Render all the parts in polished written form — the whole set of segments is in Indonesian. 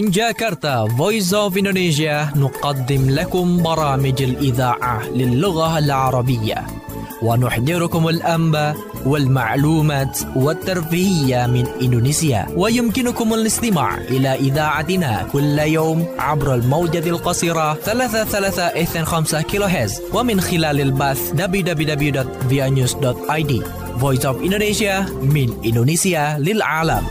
من جاكرتا Voice of Indonesia نقدم لكم برامج الإذاعة للغة العربية ونحضركم الأنباء والمعلومات والترفيهية من إندونيسيا. ويمكنكم الاستماع إلى إذاعتنا كل يوم عبر الموجة القصيرة 3325 كيلوهرتز ومن خلال البث www.vianews.id. Voice of Indonesia من إندونيسيا للعالم.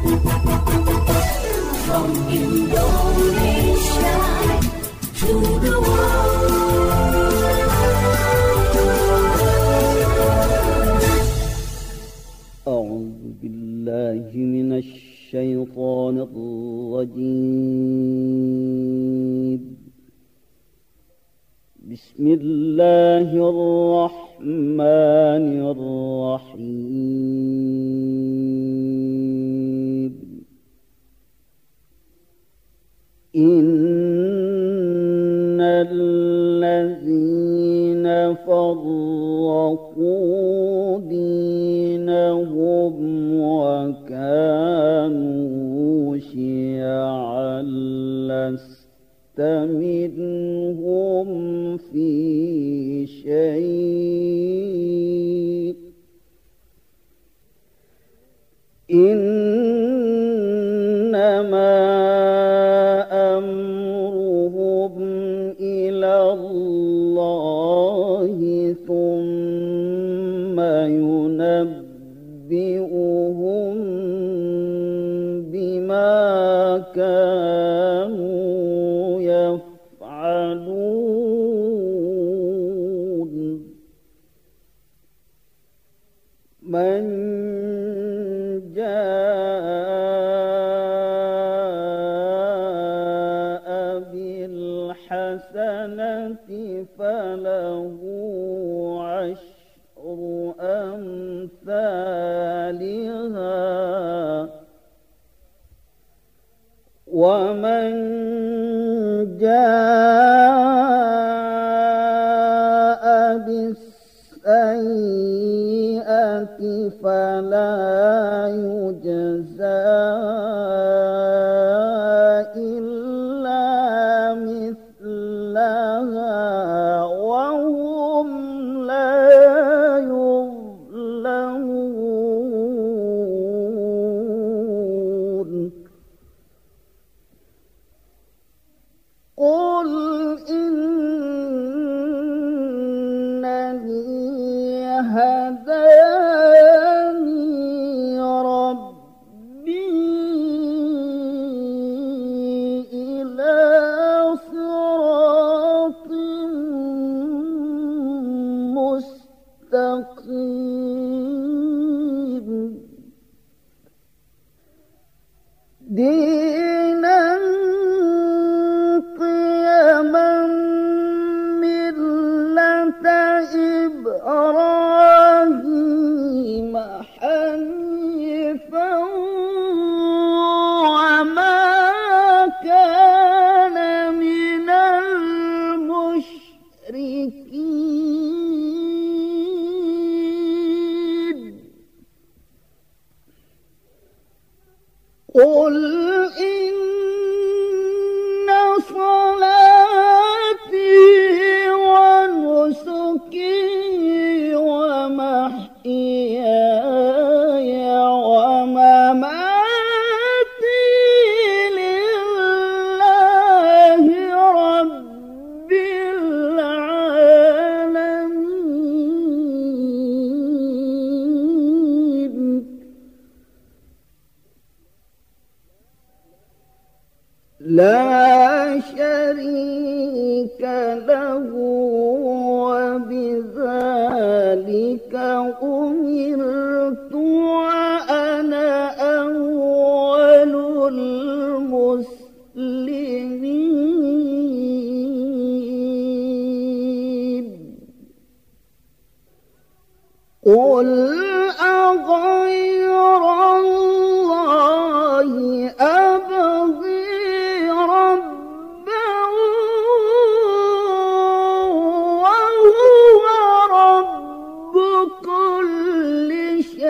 From Indonesia to the world. أعوذ بالله من الشيطان الرجيم. بسم الله الرحمن الرحيم. إن الذين فرقوا دينهم وكانوا شيعا لست منهم في شيء إنما أمرهم إلى الله ثم ينبئهم بما كانوا يفعلون. من جاء بالحسنة فله عشر أمثالها ومن جاء بالسيئة فلا يجزى إلا مثلها وهم لا يظلمون. قل إنني هداني ربي إلى صراط مستقيم دينا قيما ملة إبراهيم حنيفا وما كان من المشركين. قل إن صلاتي ونسكي ومحياي ومماتي لله رب العالمين. لا شريك له وبذلك أمرت وأنا أول المسلمين. قل أغير الله أبغي ربا وهو رب كل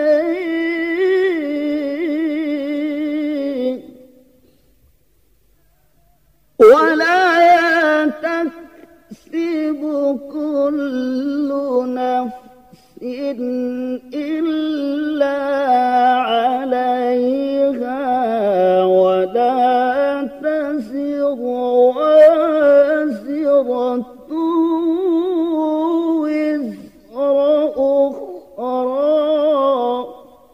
شيء إلا عليها ولا تزر وازرة وزر أخرى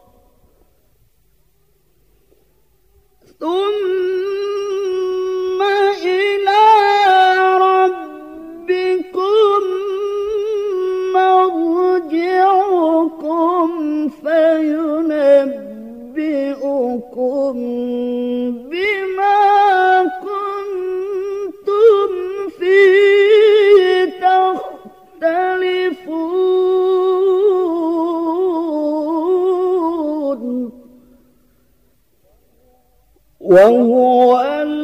ثم إلى ربكم مرجعكم فينبئكم بما كنتم فيه تختلفون وهو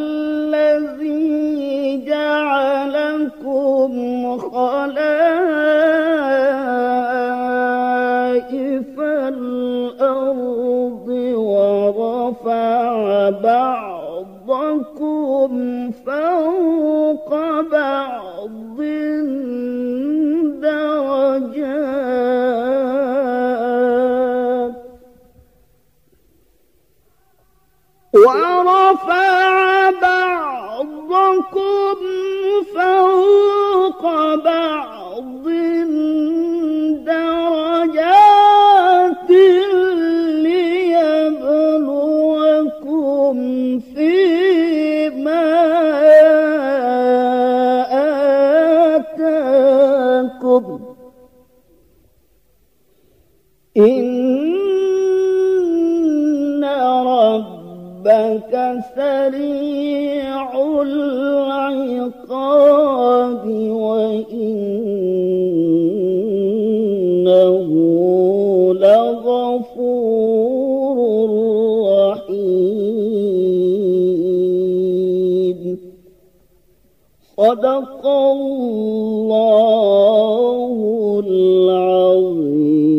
الذي جعلكم خلائف الأرض ورفع بعضكم فوق بعض درجات ورفع بعضكم فوق بعض درجات ليبلوكم فيما آتاكم إن ربك سريع العقاب وإنه لغفور رحيم صدق الله العظيم.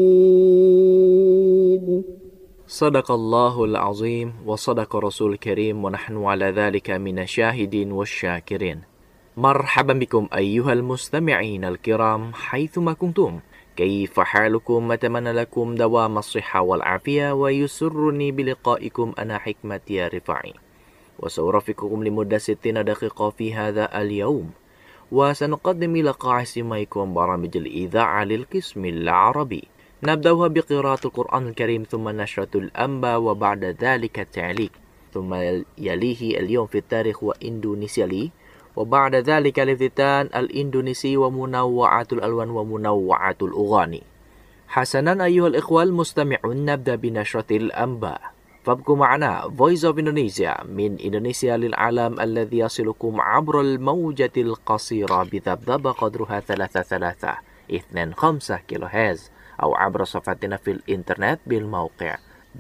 صدق الله العظيم وصدق رسول الكريم ونحن على ذلك من الشاهدين والشاكرين. مرحبا بكم أيها المستمعين الكرام حيثما كنتم. كيف حالكم؟ أتمنى لكم دوام الصحة والعافية ويسرني بلقائكم أنا حكمة يا رفاعي، وسأرافقكم لمدة 60 دقيقة في هذا اليوم، وسنقدم لقاء سماعكم برامج الإذاعة للقسم العربي. نبدأها بقراءة القرآن الكريم ثم نشرة الأنباء وبعد ذلك التعليق، ثم يليه اليوم في التاريخ وإندونيسيا لي، وبعد ذلك الافتتان الإندونيسي ومنوعات الألوان ومنوعات الأغاني. حسنا أيها الإخوة المستمعون، نبدأ بنشرة الأنباء، فابقوا معنا Voice of Indonesia من إندونيسيا للعالم الذي يصلكم عبر الموجة القصيرة بذبذبة قدرها 325 كيلو هرتز، أو عبر صفحتنا في الإنترنت بالموقع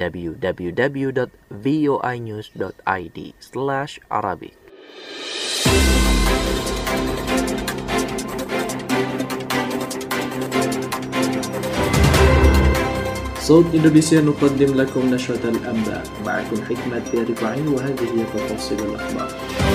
www.voinews.id/Arabic. صوت إندونيسيا نقدم لكم نشرة الأنباء، معكم حكمة يا رفاعي وهذه هي تفاصيل الأخبار.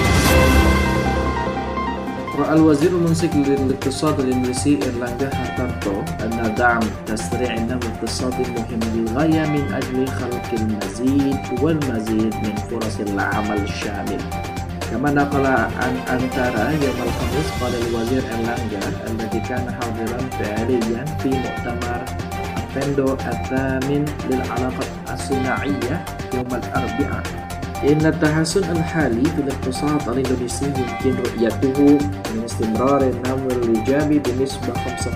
رأى الوزير الممسك للاقتصاد الإندونيسي إرلانجا هارتارتو أن دعم تسريع النمو الاقتصادي مهم للغاية من أجل خلق المزيد والمزيد من فرص العمل الشامل. كما نقل عن أنتارا يوم الخميس، قال الوزير إرلانجا الذي كان حاضرا فعليا في مؤتمر أبندو الثامن للعلاقات الصناعية يوم الأربعاء، إن التحسن الحالي في الاقتصاد الإندونيسي يمكن رؤيته من استمرار النمو الإيجابي بنسبة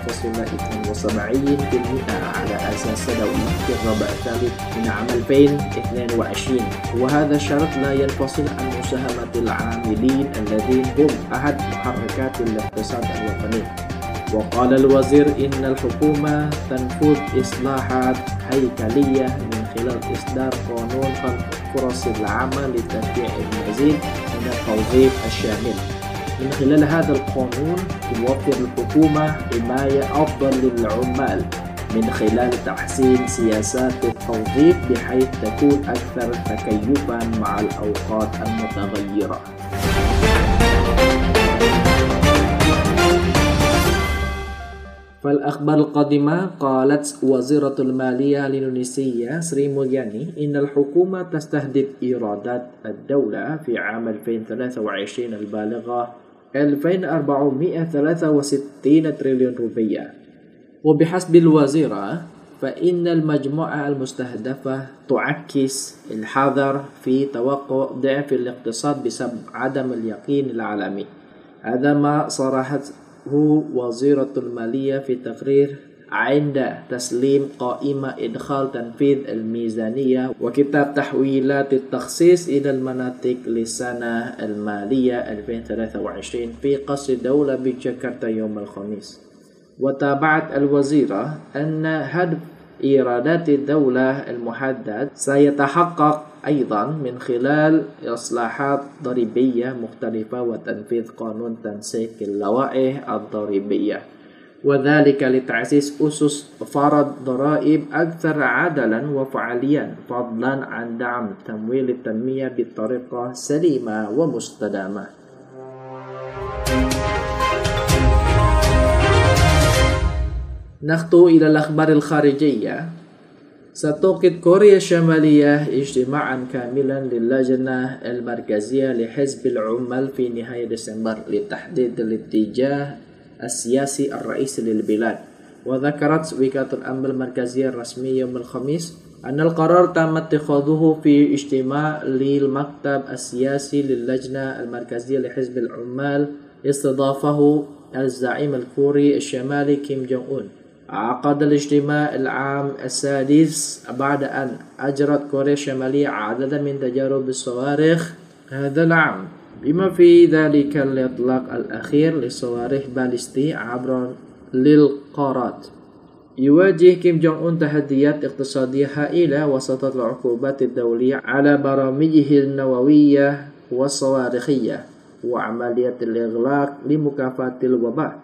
5.72% على أساس سنوي في الربع الثالث من عام 2022، وهذا الشرط لا ينفصل عن مساهمة العاملين الذين هم أحد محركات الاقتصاد الوطني. وقال الوزير إن الحكومة تنفذ إصلاحات هيكلية من خلال إصدار قانون خلق فرص العمل لتشجيع المزيد من التوظيف الشامل. من خلال هذا القانون توفر الحكومة حماية أفضل للعمال من خلال تحسين سياسات التوظيف بحيث تكون أكثر تكيفا مع الأوقات المتغيرة. فالأخبار القادمة قالت وزيرة المالية الإندونيسية سري مولياني إن الحكومة تستهدف إيرادات الدولة في عام 2023 البالغة 2463 تريليون روبية. وبحسب الوزيرة فإن المجموعة المستهدفة تعكس الحذر في توقع ضعف الاقتصاد بسبب عدم اليقين العالمي. هذا ما صرحته وزيرة المالية في تقرير عند تسليم قائمة إدخال تنفيذ الميزانية وكتاب تحويلات التخصيص إلى المناطق للسنة المالية 2023 في قصر الدولة بجاكرتا يوم الخميس. وتابعت الوزيرة أن هدف إيرادات الدولة المحدد سيتحقق أيضا من خلال إصلاحات ضريبية مختلفة وتنفيذ قانون تنسيق اللوائح الضريبية، وذلك لتعزيز أسس فرض ضرائب أكثر عدلا وفعاليا، فضلا عن دعم تمويل التنمية بطريقة سليمة ومستدامة. نخطو إلى الأخبار الخارجية. ستعقد كوريا الشمالية اجتماعا كاملا للجنة المركزية لحزب العمال في نهاية ديسمبر لتحديد الاتجاه السياسي الرئيسي للبلاد. وذكرت وكالة الأنباء المركزية الرسمية يوم الخميس أن القرار تم اتخاذه في اجتماع للمكتب السياسي للجنة المركزية لحزب العمال استضافه الزعيم الكوري الشمالي كيم جونغ أون. عقد الاجتماع العام السادس بعد أن أجرت كوريا الشمالية عددا من تجارب الصواريخ هذا العام، بما في ذلك الإطلاق الأخير لصواريخ باليستي عبر للقارات. يواجه كيم جونغ أون تحديات اقتصادية هائلة وسط العقوبات الدولية على برامجه النووية والصواريخية وعملية الإغلاق لمكافحة الوباء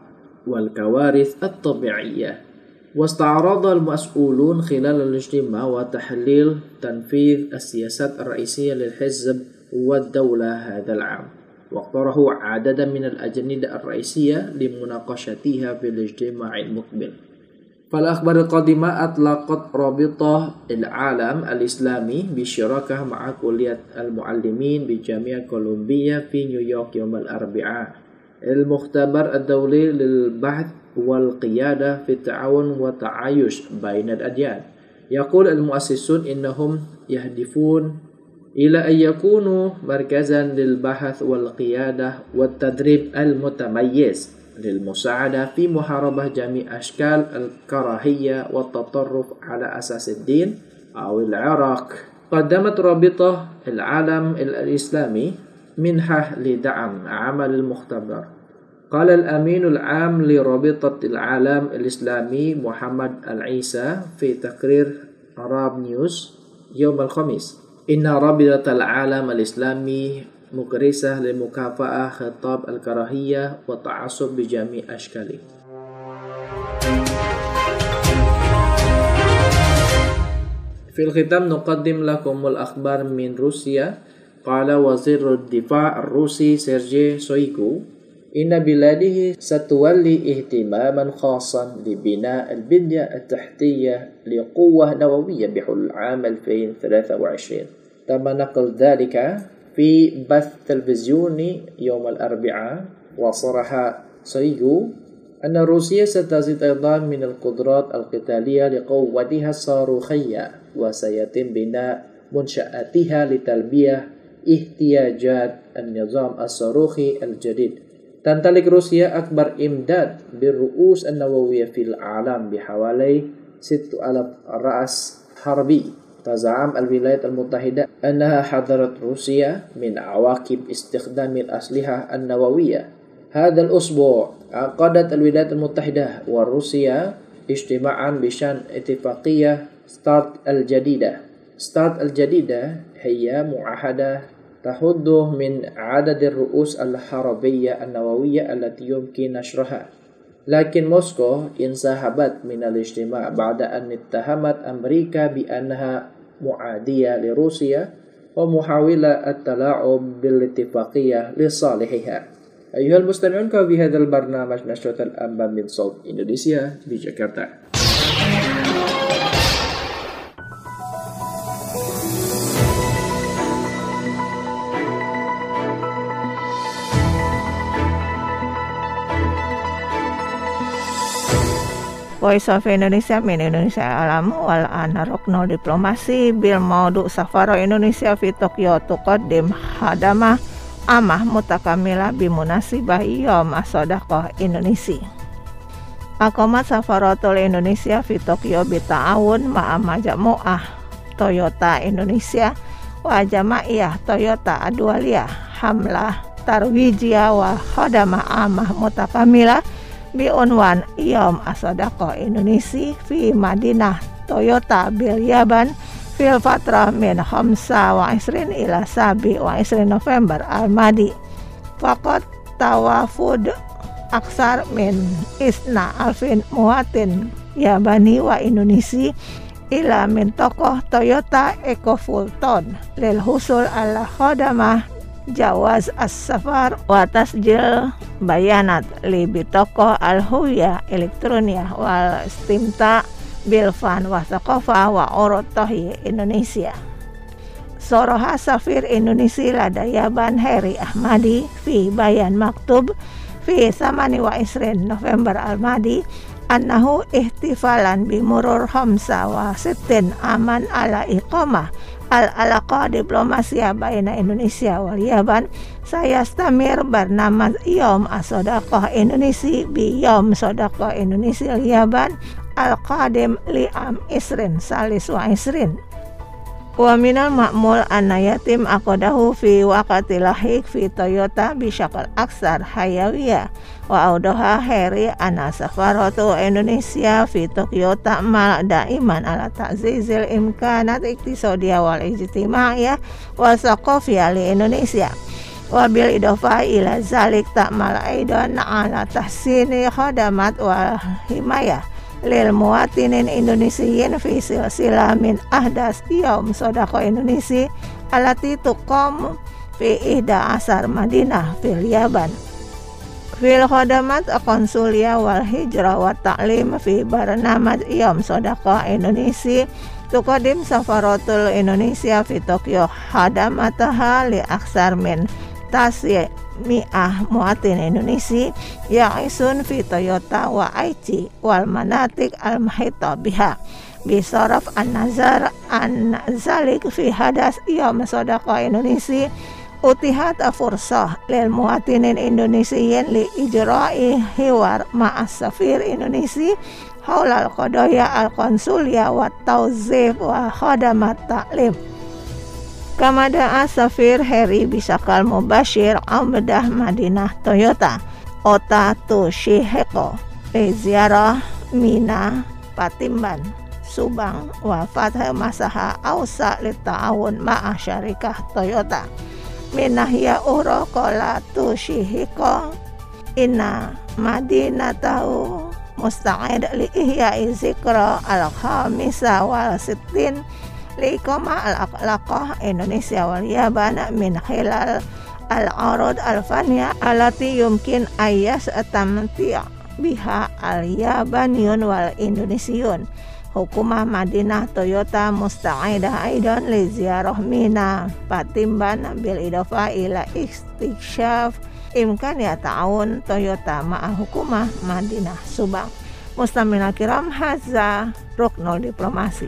والكوارث الطبيعية. واستعرض المسؤولون خلال الاجتماع وتحليل تنفيذ السياسات الرئيسية للحزب والدولة هذا العام، واقترحوا عددا من الأجندة الرئيسية لمناقشتها في الاجتماع المقبل. فالأخبار القادمة أطلقت رابطة العالم الإسلامي بشراكة مع كلية المعلمين بجامعة كولومبيا في نيويورك يوم الأربعاء المختبر الدولي للبحث والقيادة في التعاون والتعايش بين الأديان. يقول المؤسسون إنهم يهدفون إلى أن يكونوا مركزا للبحث والقيادة والتدريب المتميز للمساعدة في محاربة جميع أشكال الكراهية والتطرف على أساس الدين أو العرق. قدمت رابطة العالم الإسلامي منحة لدعم عمل المختبر. قال الأمين العام لرابطة العالم الإسلامي محمد العيسى في تقرير عرب نيوز يوم الخميس إن رابطة العالم الإسلامي مكرسة لمكافحة خطاب الكراهية والتعصب بجميع أشكاله. في الختام نقدم لكم الأخبار من روسيا. قال وزير الدفاع الروسي سيرجي شويغو إن بلاده ستولي اهتماما خاصا لبناء البنية التحتية لقوة نووية بحلول عام 2023. تم نقل ذلك في بث تلفزيوني يوم الأربعاء. وصرح شويغو أن روسيا ستزيد أيضا من القدرات القتالية لقوتها الصاروخية وسيتم بناء منشآتها لتلبية احتياجات النظام الصاروخي الجديد. تمتلك روسيا أكبر إمداد بالرؤوس النووية في العالم بحوالي 6,000 رأس حربي. تزعم الولايات المتحدة أنها حذرت روسيا من عواقب استخدام الأسلحة النووية. هذا الأسبوع عقدت الولايات المتحدة وروسيا اجتماعا بشأن اتفاقية ستارت الجديدة. ستارت الجديدة هي معاهدة تحد من عدد الرؤوس الحربية النووية التي يمكن نشرها. لكن موسكو انسحبت من الاجتماع بعد أن اتهمت أمريكا بأنها معادية لروسيا ومحاولة التلاعب بالاتفاقية لصالحها. Ayuhal mustami'un ka fi hadzal barnamaj Nashratul Anba min Saut Indonesia di Jakarta. Voice of Indonesia min Indonesia alam wal ana ruknul diplomasi bil maudu safaro Indonesia fi Tokyo tuqaddim hadamah amah mutakamila bimunasibah yom as-sadaqah Indonesia. Aqamat safaratul Indonesia fi Tokyo bita'awun ma'a majmu'ah Toyota Indonesia wa jamaiyah Toyota Adwaliyah hamlah tarwijiyah wa khadamah amah mutakamila biunwan Yom as-Sadaqah Indonesia fi Madinah Toyota bil Yaban fil fatrah min 25 ila 27 November al-Madi. Faqat tawafud aksar min isna alfin muwatin Yabani wa Indonesia ila min tokoh Toyota Eco Fulton lil husul ala khadamah jawaz as-safar wa tasjil bayanat li bitoko al-huya elektronia wal istimta bilfan wa thaqafa wa urutohi Indonesia. Soroha safir Indonesia lada Yaban Heri Ahmadi fi bayan maktub fi 28 November al-Madi annahu ihtifalan bimurur 65 aman ala iqamah al-alaqa diplomasia baina Indonesia wal Yaban sayastamir bernama Yom as-Sadaqah Indonesia bi Yom Sadaqah Indonesia Yaban al-qadim li'am isrin salis wa isrin. Wa minal ma'mul anna yatim aqadahu fi waqati lahik fi Toyota bisyakal aksar hayawiyah wa audaha heri anna safaratu Indonesia fi Tokyo ta'mal daiman ala ta'zizil imkanat iktisadiyah wal ijtimaiyah wa saqafiyah li Indonesia wa bil idofa ila zalik ta'mal aidan ala tahsini khadamat wal himayah lil muwatinin Indonesiyin fi silsilah min ahdas Yom Sadaqah Indonesia alati tuqam fi ihda asar Madinah fil Yaban fil khadamat konsulia wal hijrah wa ta'lim fi barnamaj Yom Sadaqah Indonesia tuqadim safaratul Indonesia fi Tokyo hadamataha li aksar min tasya mi'ah muatin Indonesia ya'isun fi Toyota wa Aichi wal manatik al-mahita biha bisaraf an-nazar an zalik fi hadas Yom Sadaqah Indonesia utihat fursah lil muatinin Indonesiyin li ijra'i hiwar ma'as safir Indonesia haulal qadaya al-konsulia wa tawzif wa khadamat ta'lim. Kamada Safir Heri Bisakal Mubashir Ambedah Madinah Toyota Ota Tushiheko Ziarah Mina Patimban Subang Wafat Masaha Ausa Lita'awun Ma'a Syarikah Toyota Minahya Uro Kola Tushiheko Inna Madinah Tahu Musta'id Li Ihya'i Zikra Al-Khamisa Wal Sittin Liqama al-aqlaqah Indonesia wal Yaban min khilal al-arud al-fanya alati yumkin ayas atamti' biha al-Yabaniyun wal Indonesiun. Hukumah Madinah Toyota musta'idah aidan li ziarah Mina Patimban bil idafa ila istiksyaf imkan ya ta'awun Toyota ma'a hukumah Madinah Subang. Mustamina kiram hadza ruknul diplomasi.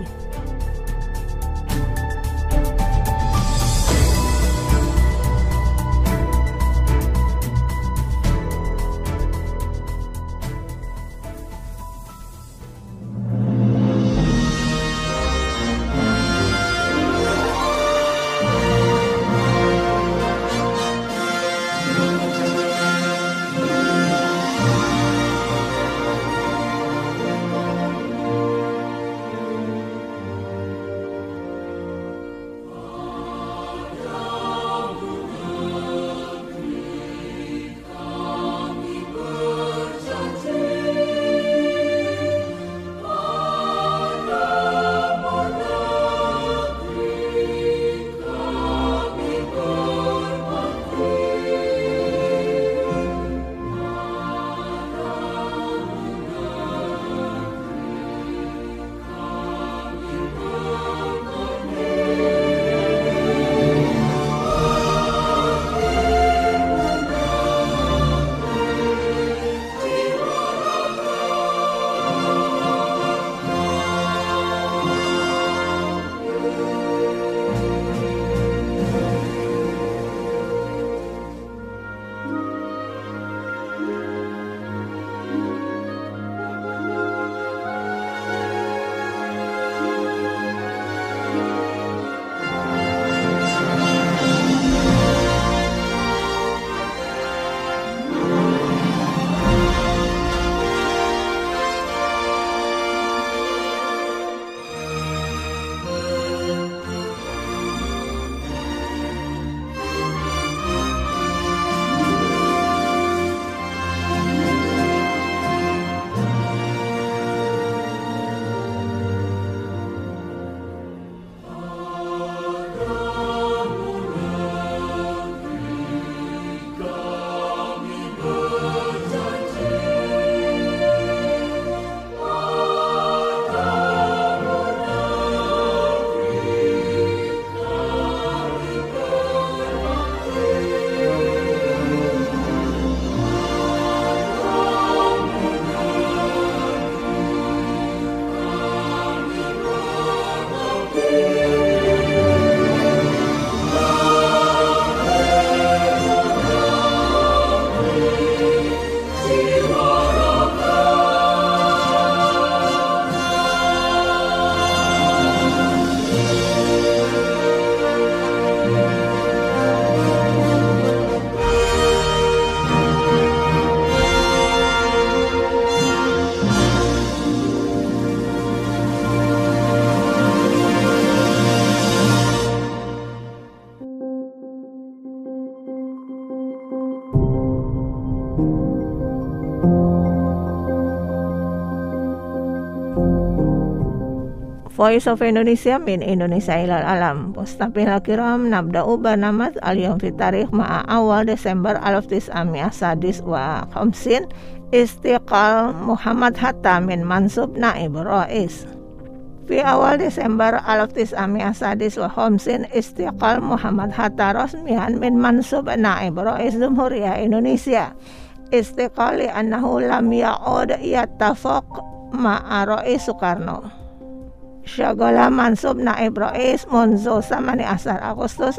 Voice of Indonesia min Indonesia ilal alam. Mustami'il kiram, nabda'u barnamaj al-yawm fi tarikh ma'a awal Desember 1950 wa 50 istiqlal Muhammad Hatta min mansub naib rais. Fi awal Desember 1950 wa 50 istiqlal Muhammad Hatta rasmiyan min mansub naib rais Jumhuriyah Indonesia. Istiqlal li annahu lam ya'ud yattafaq ma'a Rais Soekarno. Syagala mansub naib rais munzu 18 Agustus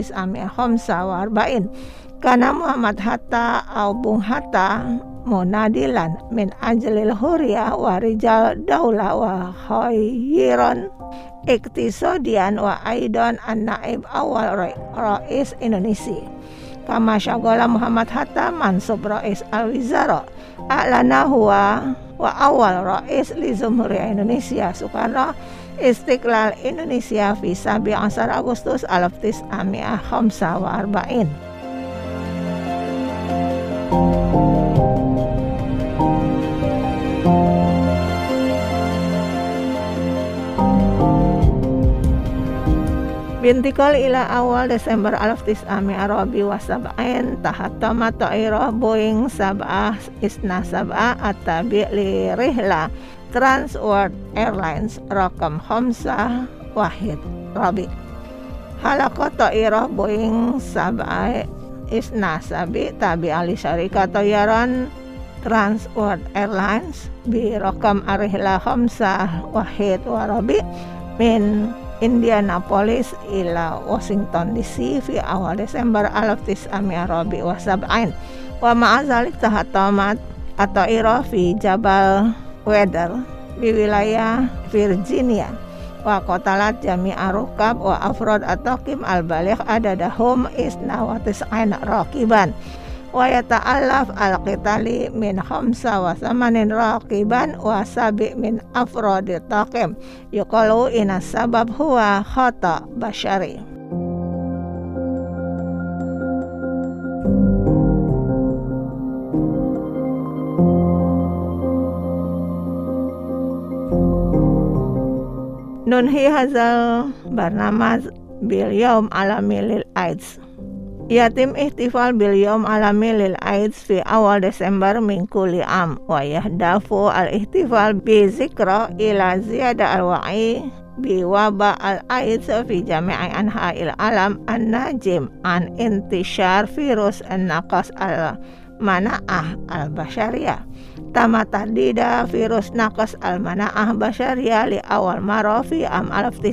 1945 karena Muhammad Hatta au Bung Hatta munadilan min ajlil huriyah wa rijal daulah wa khayron iktisadian wa aidan an-naib awal rais Indonesia. Kama syagala Muhammad Hatta mansub rais al-wizara a'lana huwa wa awal rais li Jumhuriyah Indonesia Soekarno istiqlal Indonesia fi 17 Agustus 1945. Bintikal ila awal Desember 1947 tahattama ta'irah Boeing 737 at-tabi' li rihla Transworld Airlines rakam 5 wahid rabi. Halaqat ta'irah Boeing 737 tabi' li syarikat tayaran Transworld Airlines bi rakam rihla 5 wahid warabi min Indianapolis ila Washington DC fi awal Desember 1947 wa ma'azalik tahattamat atau ira fi Jabal Weather di wilayah Virginia wa qatalat jami'a rukab wa afrod at-taqim al-baligh adadahum isna wa tis'ain raqiban wa yata'allaf al-qitali min 85 raqiban wa sabi min afrodi taqim yuqalu ina sabab huwa khata bashari. Nunhi hazal barnamaz bil yawm alami lil AIDS. Yatim ihtifal bil yawm alami lil AIDS fi awal Desember min kulli am wa yahdafu al ihtifal bi zikra ila ziyada al wa'i bi waba al AIDS fi jami'i anha'il alam an-najim an intishar virus an-naqas al mana'ah al basyariyah. Tama tahdida virus naqas al mana'ah basyariyah li awal marafi am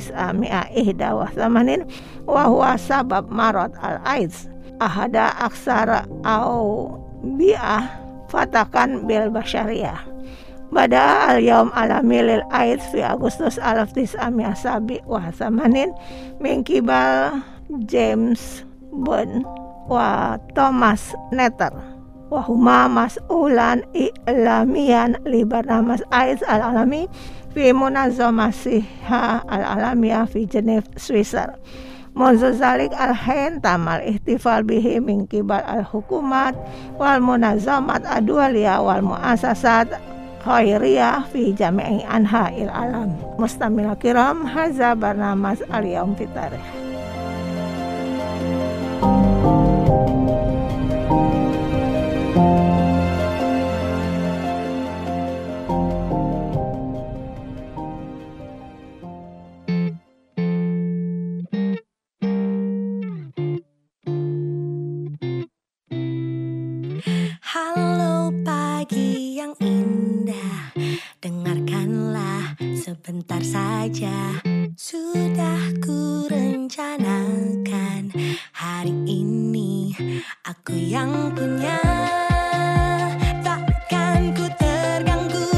1981 wa huwa sabab marad al AIDS ahada aksara au bi'ah fatakan bil basyariyah. Bada al yaum alami lil AIDS fi Agustus 1987 min kibal James Bond wa Thomas Netter wa huma mas'ulan i'lamiyan li barnamas AIDS al-alami fi munazzamasiha al-alamiyah fi Geneva, Switzerland. Munzu zalik al-hain tamal ihtifal bihi min kibal al-hukumat wal munazzamat adwaliyah wal muasasat khairiyah fi jami'i anha'il alam. Mustamil kiram, haza barnamas al-yawm fi tarikh. Halo pagi yang indah, dengarkanlah sebentar saja. Sudah ku rencanakan hari ini aku yang punya. Takkan ku terganggu,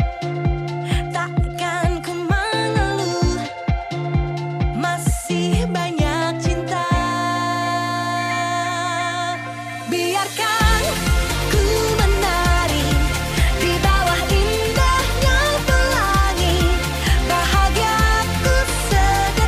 takkan ku mengeluh, masih banyak cinta. Biarkan ku menari di bawah indahnya pelangi, bahagiaku sederhana.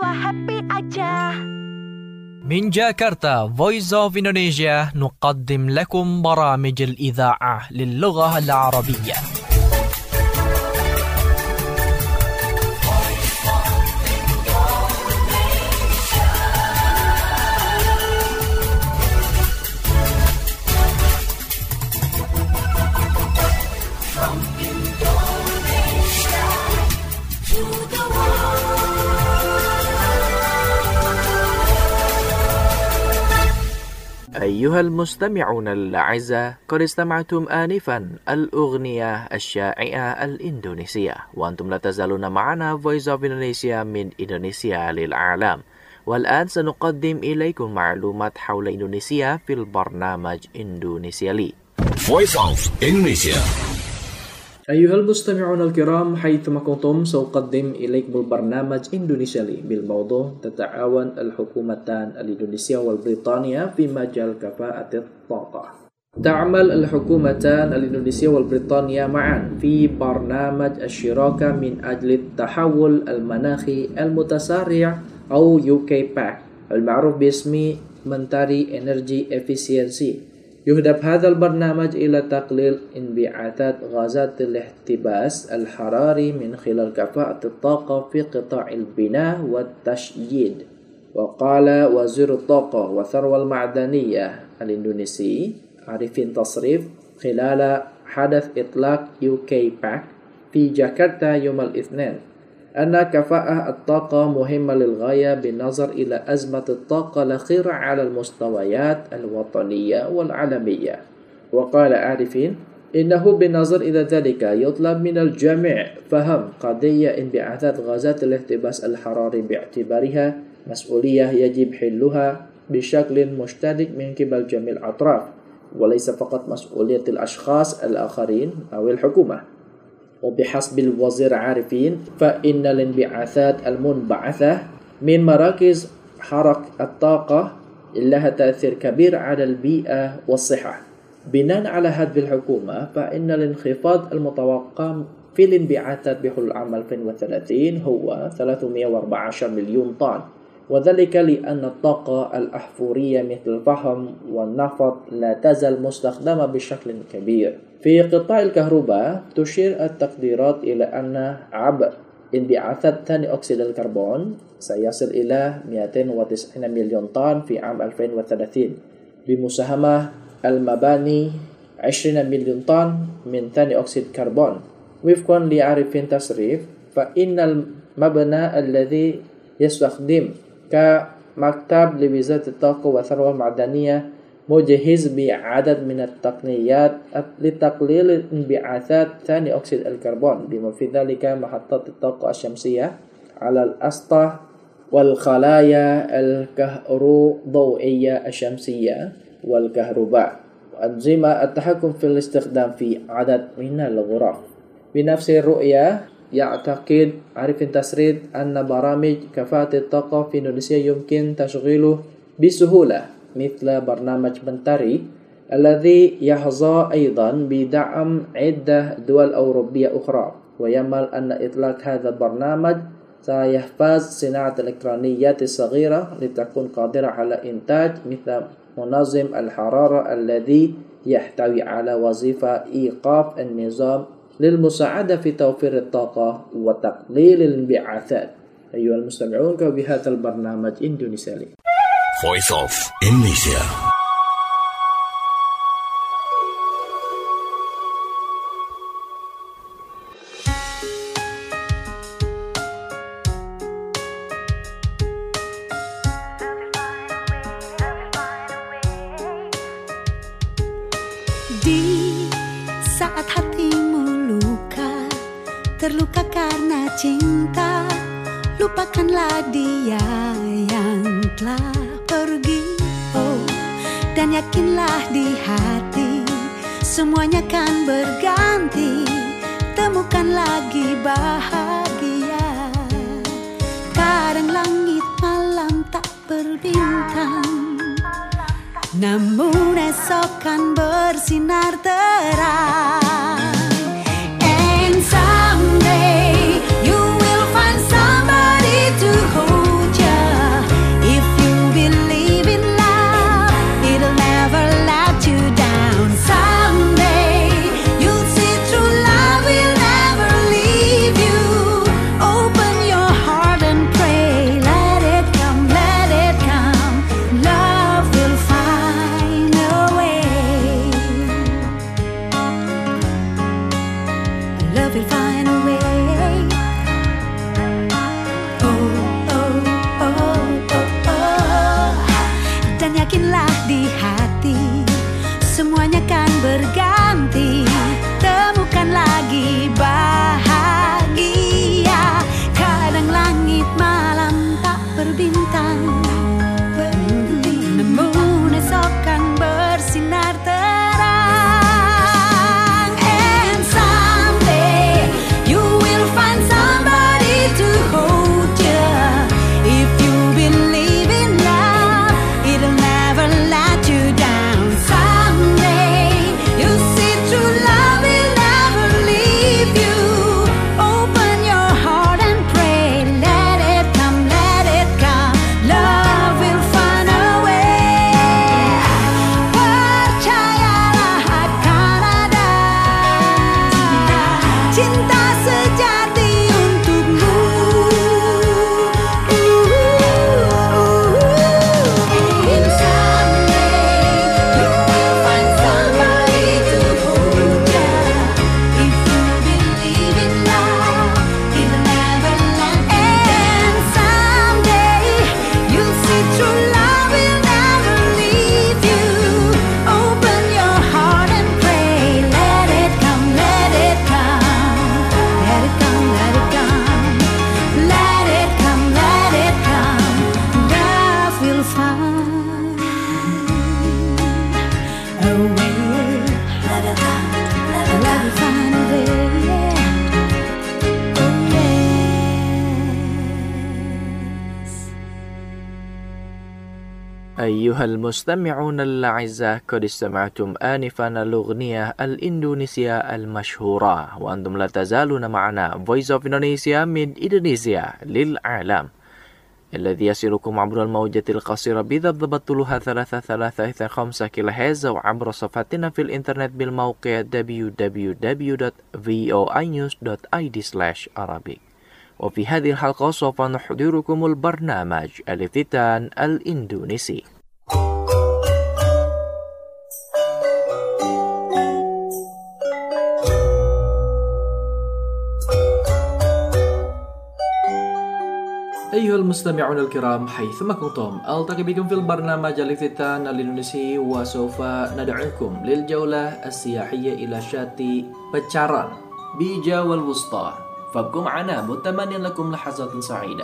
happy aja. من جاكرتا Voice of Indonesia نقدم لكم برامج الإذاعة للغة العربية. أيها المستمعون الأعزاء، قد استمعتم آنفا الأغنية الشائعة الإندونيسية، وأنتم لا تزالون معنا Voice of Indonesia من إندونيسيا للعالم. والآن سنقدم إليكم معلومات حول إندونيسيا في البرنامج إندونيسيا لي. Voice of Indonesia. أيها المستمعون الكرام، حيثما كنتم سأقدم إليكم البرنامج إندونيسيا لي بالموضوع تتعاون الحكومتان الإندونيسية والبريطانية في مجال كفاءة الطاقة. تعمل الحكومتان الإندونيسية والبريطانية معا في برنامج الشراكة من أجل التحول المناخي المتسارع أو UK-PAC المعروف باسم Mentari Energy Efficiency. يهدف هذا البرنامج إلى تقليل انبعاثات غازات الاحتباس الحراري من خلال كفاءة الطاقة في قطاع البناء والتشييد. وقال وزير الطاقة والثروة المعدنية الإندونيسي عارفين تصريف خلال حدث إطلاق UK-PAC في جاكرتا يوم الاثنين أن كفاءة الطاقة مهمة للغاية بالنظر إلى أزمة الطاقة الأخيرة على المستويات الوطنية والعالمية. وقال عارفين إنه بالنظر إلى ذلك يطلب من الجميع فهم قضية انبعاثات غازات الاحتباس الحراري باعتبارها مسؤولية يجب حلها بشكل مشترك من قبل جميع الأطراف، وليس فقط مسؤولية الأشخاص الآخرين أو الحكومة. وبحسب الوزير عارفين فإن الانبعاثات المنبعثة من مراكز حرق الطاقة لها تأثير كبير على البيئة والصحة. بناء على هدف الحكومة فإن الانخفاض المتوقع في الانبعاثات بحلول عام 2030 هو 314 مليون طن، وذلك لأن الطاقة الأحفورية مثل الفحم والنفط لا تزال مستخدمة بشكل كبير. في قطاع الكهرباء تشير التقديرات إلى أن عبء انبعاثات ثاني أكسيد الكربون سيصل إلى 290 مليون طن في عام 2030 بمساهمة المباني 20 مليون طن من ثاني أكسيد الكربون. وفقا لعارفين تصريف فإن المبنى الذي يستخدم كمكتب لوزارة الطاقة والثروة المعدنية مجهز بعدد من التقنيات لتقليل انبعاثات ثاني أكسيد الكربون، بما في ذلك محطات الطاقة الشمسية على الأسطح والخلايا الكهروضوئية الشمسية والكهرباء، وأنظمة التحكم في الاستخدام في عدد من الغرف. بنفس الرؤية يعتقد عارفين تسريد أن برامج كفاءة الطاقة في إندونيسيا يمكن تشغيله بسهولة مثل برنامج منتاري الذي يحظى أيضا بدعم عدة دول أوروبية أخرى، ويأمل أن إطلاق هذا البرنامج سيحفز صناعة الإلكترونيات الصغيرة لتكون قادرة على إنتاج مثل منظم الحرارة الذي يحتوي على وظيفة إيقاف النظام للمساعدة في توفير الطاقة وتقليل الانبعاثات. أيها المستمعون، بهذا البرنامج إندونيسيا لي. Voice of Indonesia. Di saat hatimu luka, terluka karena cinta, lupakanlah dia yang telah pergi. Oh, dan yakinlah di hati semuanya kan berganti. Temukan lagi bahagia. Kadang langit malam tak berbintang, namun esok kan bersinar terang. And someday you will find somebody to hold you. أيها المستمعون الأعزاء قد استمعتم آنفا الأغنية الإندونيسية المشهورة وأنتم لا تزالون معنا Voice of Indonesia من إندونيسيا للعالم الذي يصلكم عبر الموجة القصيرة بضبط طولها 335 كيلوهرتز أو عبر صفحتنا في الإنترنت بالموقع www.voinews.id/Arabic. وفي هذه الحلقة سوف نحضركم البرنامج الافتتان الإندونيسي. أيها المستمعون الكرام حيثما كنتم ألتقي بكم في البرنامج الافتتان الإندونيسي وسوف ندعوكم للجولة السياحية إلى شاطئ بتشاران بجاوة الوسطى فابقوا معنا متمنيا لكم لحظات سعيدة.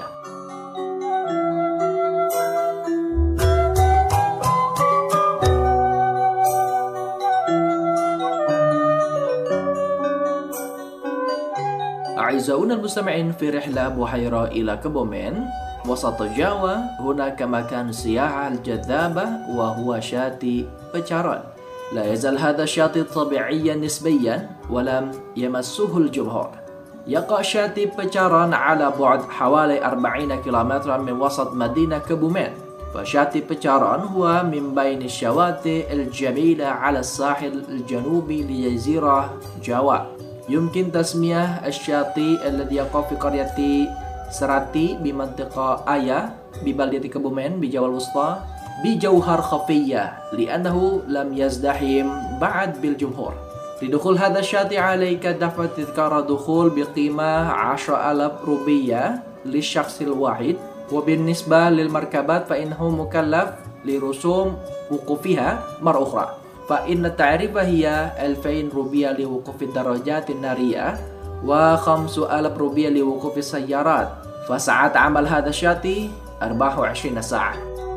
أعزائنا المستمعين في رحلة بحيرة إلى كبومين وسط جاوة. هناك مكان سياحة الجذابة وهو شاطئ بتشاران. لا يزال هذا الشاطئ طبيعيا نسبيا ولم يمسه الجمهور. يقع شاطئ بتشاران على بعد حوالي 40 كيلومترا من وسط مدينة كبومين. فشاطئ بتشاران هو من بين الشواطئ الجميلة على الساحل الجنوبي لجزيرة جاوة. يمكن تسمية الشاطئ الذي يقع في قرية سراتي بمنطقة آيا ببلدة كبومين بجاوة الوسطى بجوهر خفية لأنه لم يزدحم بعد بالجمهور. لدخول هذا الشاطئ عليك دفع تذكرة دخول بقيمة 10,000 روبية للشخص الواحد، وبالنسبة للمركبات فإنه مكلف لرسوم وقوفها مرة أخرى، فإن التعرفة هي 2000 روبية لوقوف الدراجات النارية و5,000 روبية لوقوف السيارات. فساعات عمل هذا الشاطئ 24 ساعة.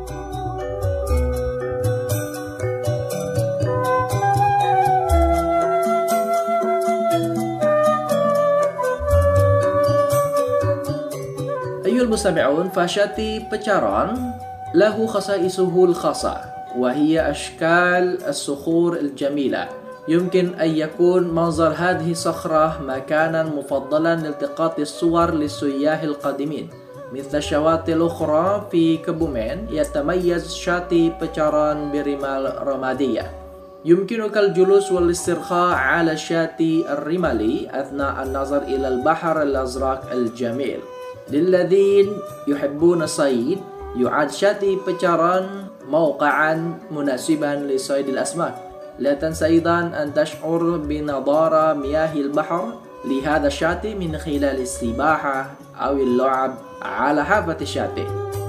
أيها المستمعون، فشاطئ بتشاران له خصائصه الخاصة وهي أشكال الصخور الجميلة. يمكن أن يكون منظر هذه الصخرة مكانا مفضلا لالتقاط الصور للسياح القادمين. مثل الشواطئ الأخرى في كبومين يتميز شاطئ بتشاران برمال رمادية. يمكنك الجلوس والاسترخاء على الشاطئ الرمالي أثناء النظر إلى البحر الأزرق الجميل. للذين يحبون الصيد يعد شاطئ بتشاران موقعا مناسبا لصيد الأسماك. لا تنسى أيضا أن تشعر بنضارة مياه البحر لهذا الشاطئ من خلال السباحة أو اللعب على حافة الشاطئ.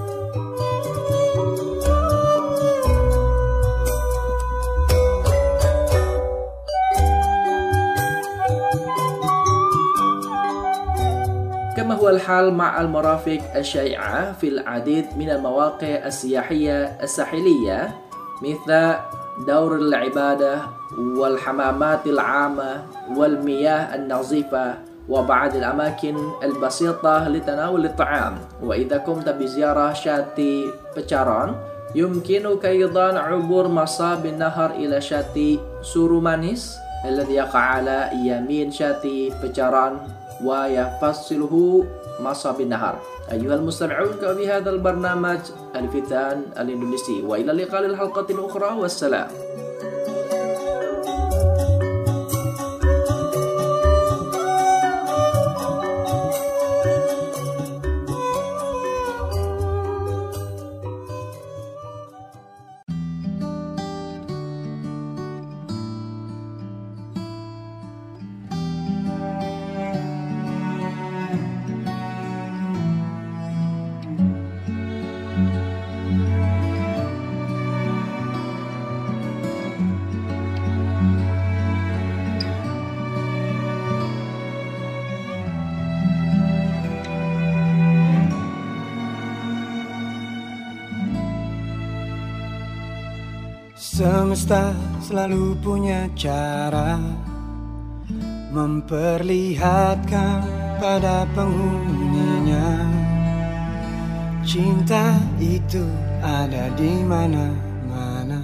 كما هو الحال مع المرافق الشائعة في العديد من المواقع السياحية الساحلية مثل دور العبادة والحمامات العامة والمياه النظيفة وبعض الأماكن البسيطة لتناول الطعام. وإذا قمت بزيارة شاطئ بتشاران يمكنك أيضا عبور مصاب النهر إلى شاطئ سورومانيس الذي يقع على يمين شاطئ بتشاران ويفصله مصاب النهر. أيها المستمعون، بهذا البرنامج الفتان الإندونيسي، وإلى اللقاء للحلقة الأخرى والسلام. Semesta selalu punya cara memperlihatkan pada penghuninya Cinta itu ada di mana-mana.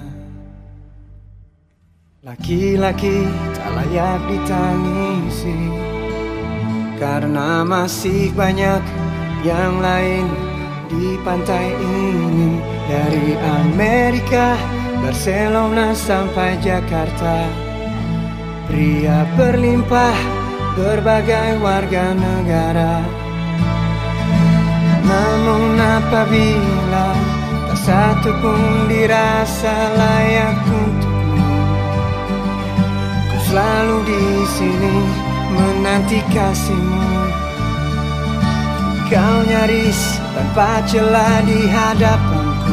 Laki-laki tak layak ditangisi, karena masih banyak yang lain di pantai ini. Dari Amerika, Barcelona sampai Jakarta, pria berlimpah, berbagai warga negara. Namun apabila tak satu pun dirasa layak untukmu, ku selalu di sini menanti kasihmu. Kau nyaris tanpa celah di hadapanku.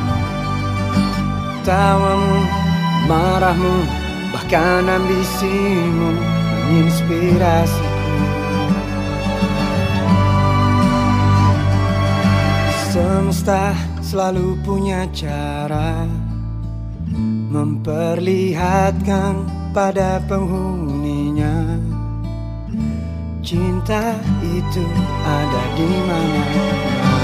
Tawamu, marahmu, bahkan ambisimu menginspirasiku. Semesta selalu punya cara memperlihatkan pada penghuninya, cinta itu ada di mana-mana.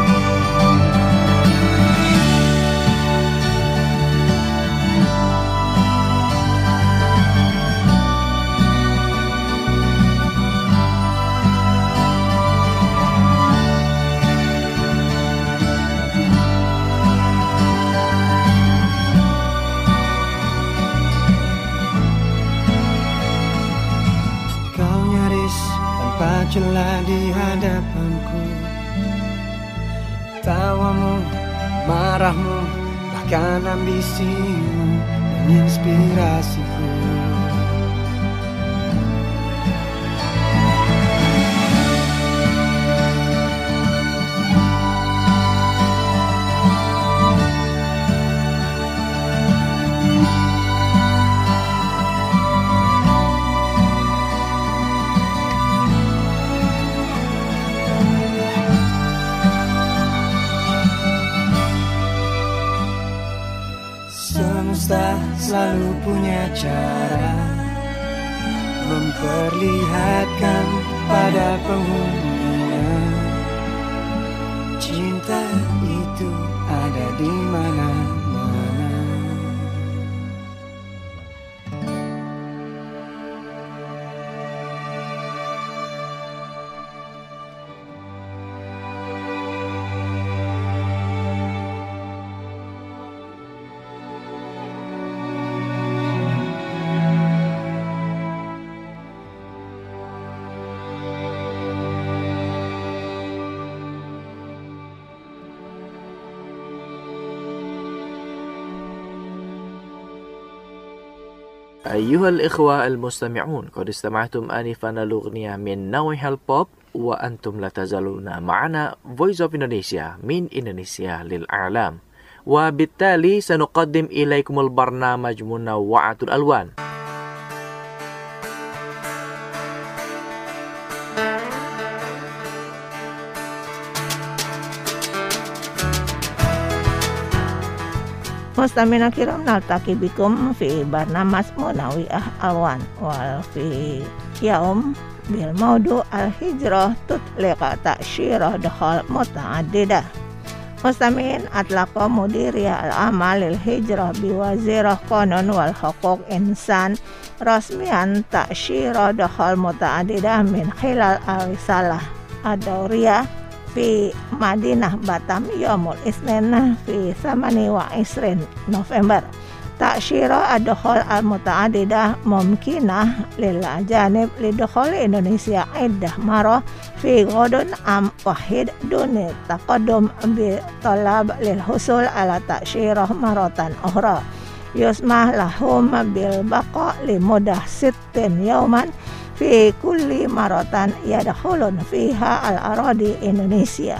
Celah di hadapanku. Tawamu, marahmu, bahkan ambisimu menginspirasiku. Semesta selalu punya cara memperlihatkan pada penghuninya, cinta itu ada di mana-mana. أيها الإخوة المستمعون، قد استمعتم آنفا الأغنية من نوع البوب، وأنتم لا تزالون معنا Voice of Indonesia من إندونيسيا للإعلام. وبالتالي سنقدم إليكم البرنامج منوعة الألوان. Mustamina kiram naltaki bikum fi barnamas munawi'ah alwan wal fi yaum bil maudu al-hijrah tutliqa ta'syirah dakhal muta'addidah. Mustamin atlaqa mudiriyah al-amal il-hijrah biwazirah qanun wal huquq insan rasmian ta'syirah dakhal muta'addidah min khilal al-risalah ad-dawriyah fi Madinah Batam Yaumul Isnin fi 28 November. Ta'syirah ad-dukhul al-muta'adidah mumkinah lil ajanib lidukhul Indonesia iddah marah fi ghadun am wahid duni taqaddum bi talab lil husul ala ta'syirah maratan ukhra. Yusmah lahum bil baqa li mudah 60 yauman fi kulli maratan yadkhulun fiha al-aradi Indonesia.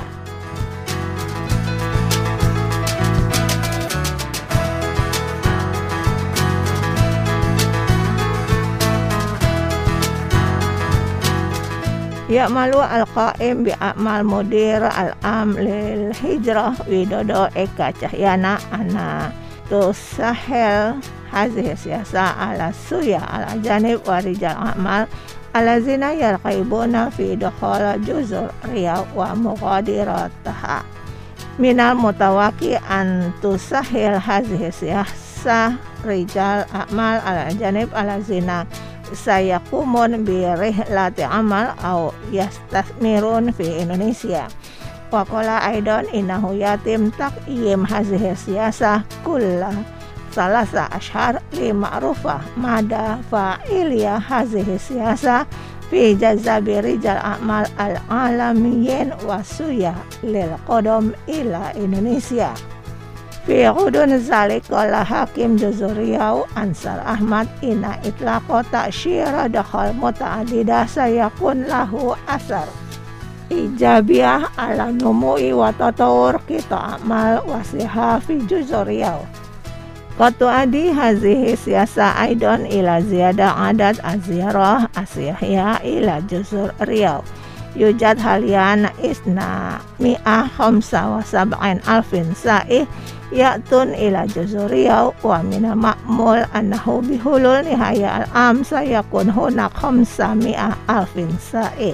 Ya'malu al-qaim bi'amal mudir al-am lil hijrah Widodo Eka Cahyana ana tusahel hadhihi siyasa ala suya ala janib wa rijal amal alazina yarqaibuna fi dukhul juzur riya wa muqadirataha minal mutawaki an tusahil hazihi siyasah rijal a'mal ala janib ala zina sayakumun bi rihlati amal au yastasmirun fi Indonesia. Wa qala aidan innahu yatim taqyim hazihi siyasah kulla salasa ashhar li ma'rufah mada fa'iliyah hazihi siyasah fi jazabi rijal a'mal al-alamiyin wa suya lil qadam ila Indonesia. Fi ghudun zalik qala Hakim Juzuriyau Ansar Ahmad inna itlaqa ta'syira dakhal muta'adidah sayakun lahu asar ijabiyah ala numui wa tatawur kita amal wasiha fi Juzuriyau. Qatu adi hazihi siyasa aidan ila ziyada adad aziyarah asyahya ila Juzur Riau. Yujad halian isna mi'ah khamsa wa sab'in alfin sa'ih ya'tun ila Juzur Riau wa mina ma'mul annahu bihulul nihaya al-am sayakun hunak khamsa mi'ah alfin sa'ih.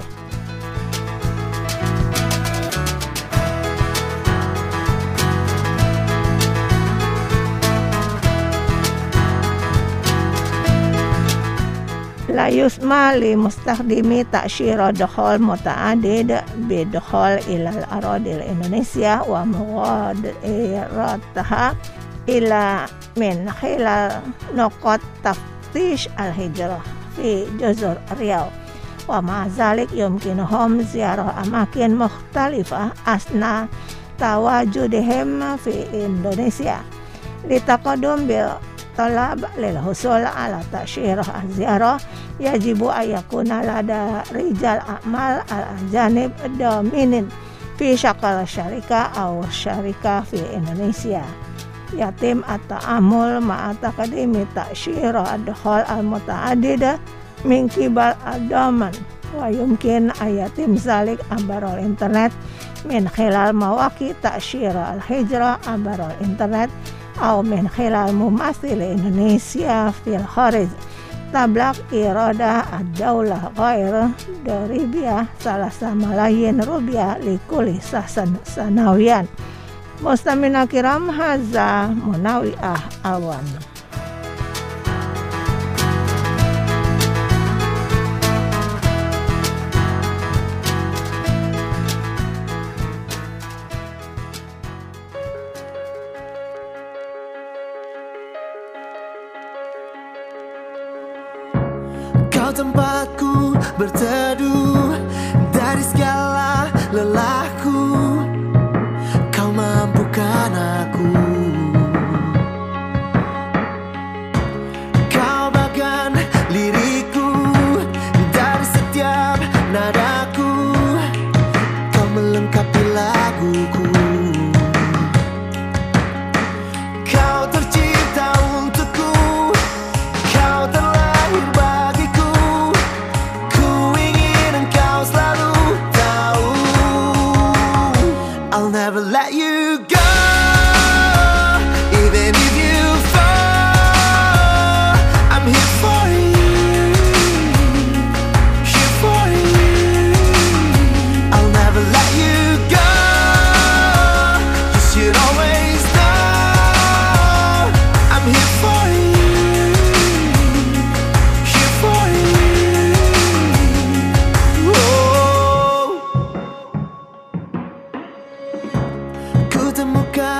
La yusma li mustakhdimi ta'syira dakhal muta'adid bi dakhal ilal aradil Indonesia wa mughadirattaha ila min khilal nuqat taftish al-hijrah fi Juzur Riau wa ma'azalik yumkinuhum ziarah amakin mukhtalifah asna tawajudihim fi Indonesia litaqadum bil talab lil husul ala ta'syirah az-ziarah yajibu ayakuna lada rijal a'mal al-ajanib dominin fi syakal syarika aw syarika fi Indonesia. Yatim at-ta'amul ma'atakadimi ta'syirah ad-dakhal al-muta'adidah min kibal ad-daman wa yumkin ayatim zalik abarol internet min khilal mawaki ta'syirah al-hijrah abarol internet أو من خلال ممثل إندونيسيا في الخارج تبلغ إرادة الدولة غير ضريبية 3 ملايين روبيا لكل سنة سنويا. مستمعينا الكرام هذا منوعة ألوان. Kau tempatku berteduh dari segala lelahku. Kau mampukan aku. Kau bagian liriku dari setiap nadaku. Kau melengkapi laguku. Kau tercipta untukku. Kau terlahir bagiku. Ku ingin engkau selalu tahu. I'll never let you go, even if you fall. I'm here for you, here for you. I'll never let you go. You should always know I'm here for you, here for you. Oh. Ku temukan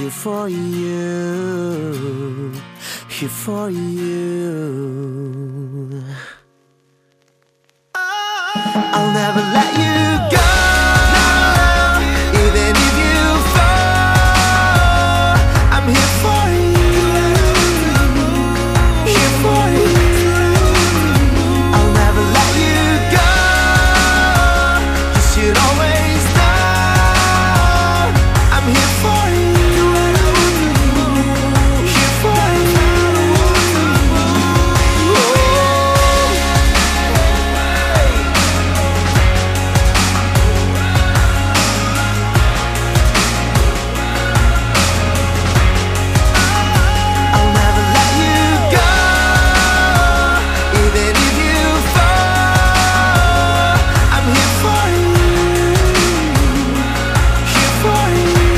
here for you, here for you. I'll never let you go, even if you fall. I'm here for you, here for you. I'll never let you go. You should always know I'm here for you, here for you. I'll never let you go, even if you fall. I'm here for you, here for you.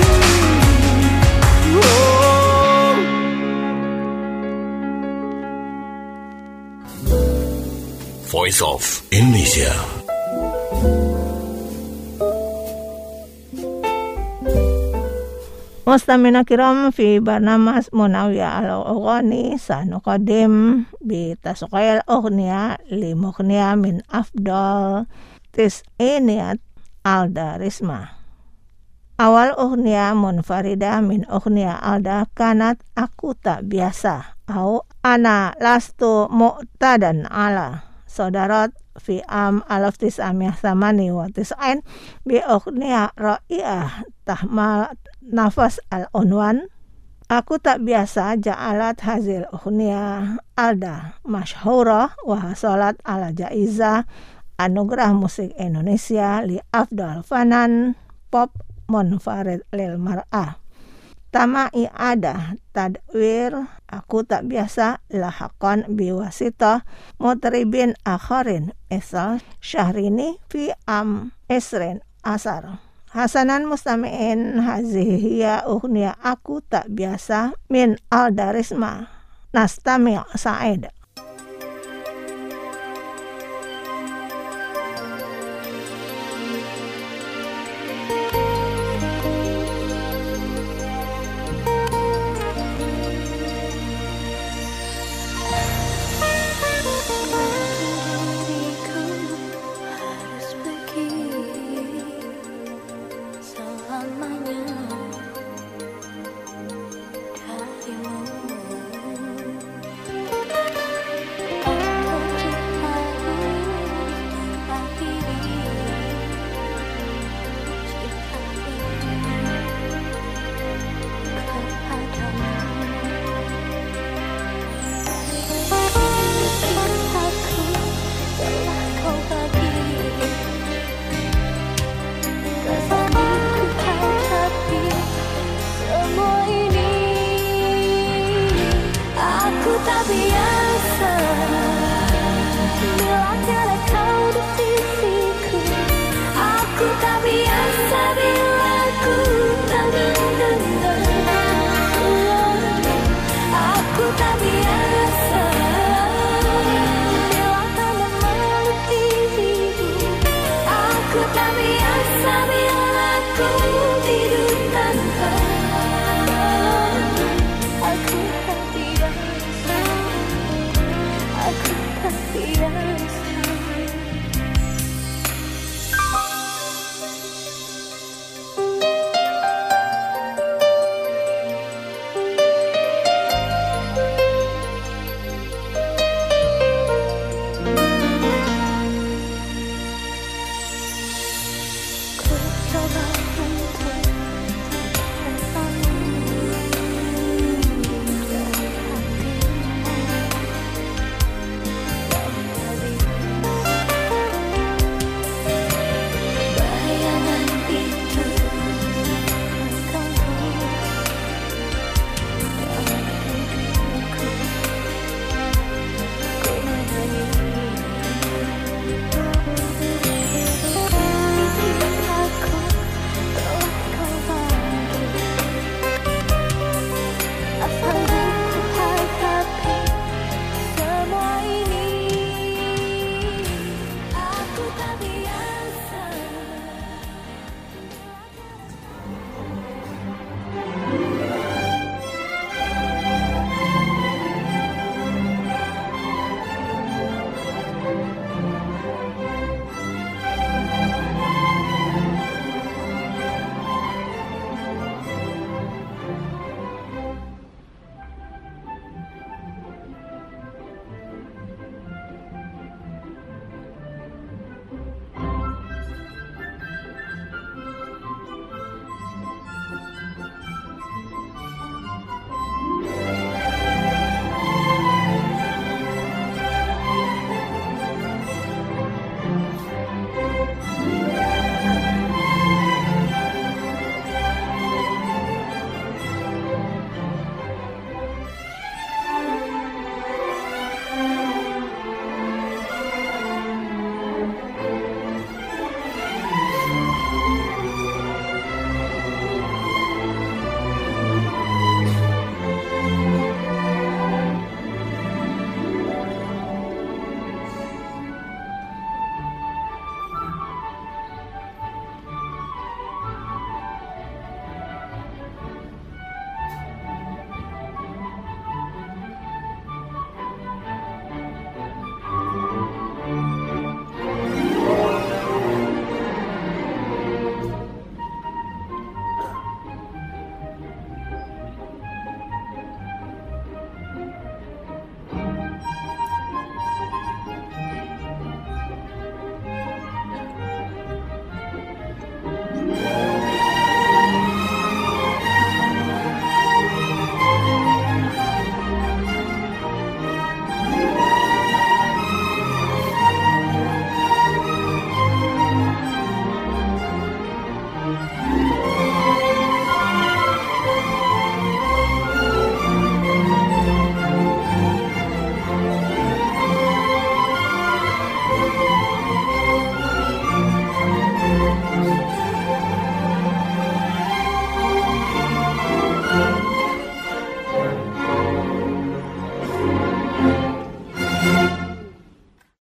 Voice of Indonesia. Mustamina kiram fi barnamas Munawiyah al-Ughani sanuqadim bi tasqiyal ughniya li mughniya min afdal tis'iniyat alda risma. Awal ughniya munfarida min ughniya alda kanat aku tak biasa au ana lastu mu'tadan ala sodarat fi am alaf tis'amiyah samani wa tis'ain bi ughniya ra'iyah tahmal nafas al-unwan. Aku tak biasa ja'alat hazil ughniya alda masyhurah wa hasalat ala jaiza anugerah musik Indonesia li afdal fanan pop munfarid lil mar'ah. Tama'i ada tadwir aku tak biasa lahaqan biwasitah mutribin akharin isal syahrini fi am isrin asar. Hasanan mustami'in hazihiya ughniya aku tak biasa min al-darisma nastami' sa'id. Aku tak biasa